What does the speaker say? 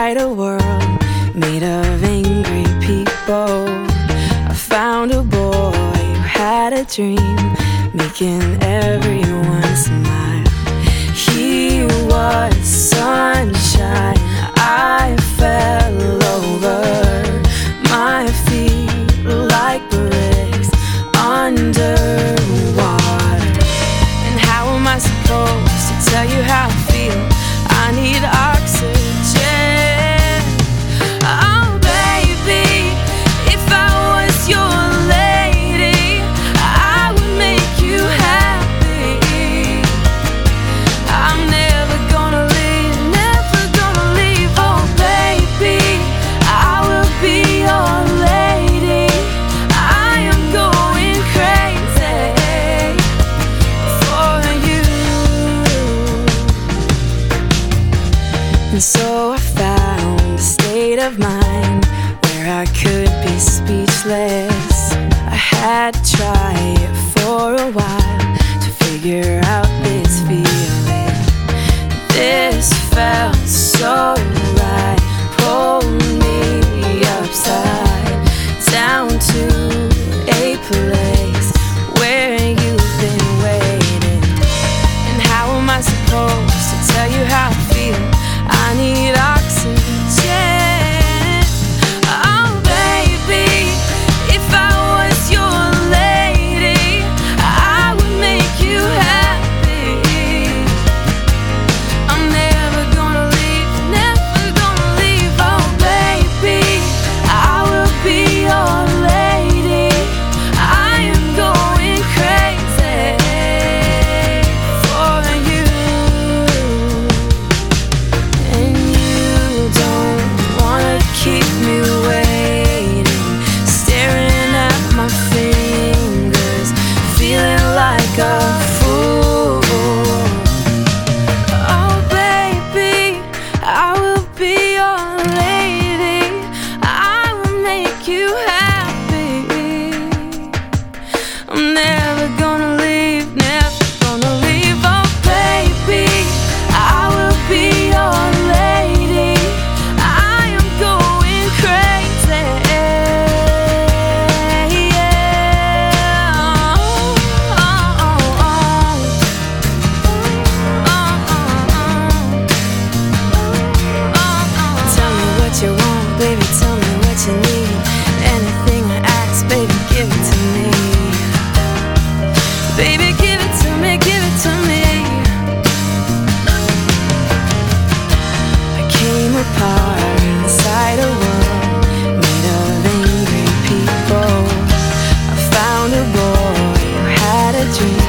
inside a world made of angry people. I found a boy who had a dream, making everyone smile. He was sunshine. I fell over my feet like bricks underwater. And how am I supposed to tell you how I feel? I need oxygen. Oh baby, if I was your lady, I would make you happy. I'm never gonna leave, never gonna leave. Oh baby, I will be your lady. I am going crazy for you. And so I found a state of mind where I could be speechless. I had to try it for a while to figure out this feeling. This felt so right. Pulled me upside down to a place where you've been waiting. And how am I supposed to tell you how I feel? I need oxygen. Oh baby, if I was your lady, I would make you happy. I'm never gonna leave, never gonna leave. Oh baby, I will be your lady. I am going crazy for you. And you don't wanna keep me waiting, staring at my fingers, feeling like a fool. Oh baby, I will be your lady. I will make you happy. I'm never gonna leave, never gonna leave. Oh baby, I will be your lady. I am going crazy. Tell me what you want, baby, tell me what you need. Anything I ask, baby, give it to me. Baby, give it to me, give it to me. I came apart inside a world made of angry people. I found a boy who had a dream,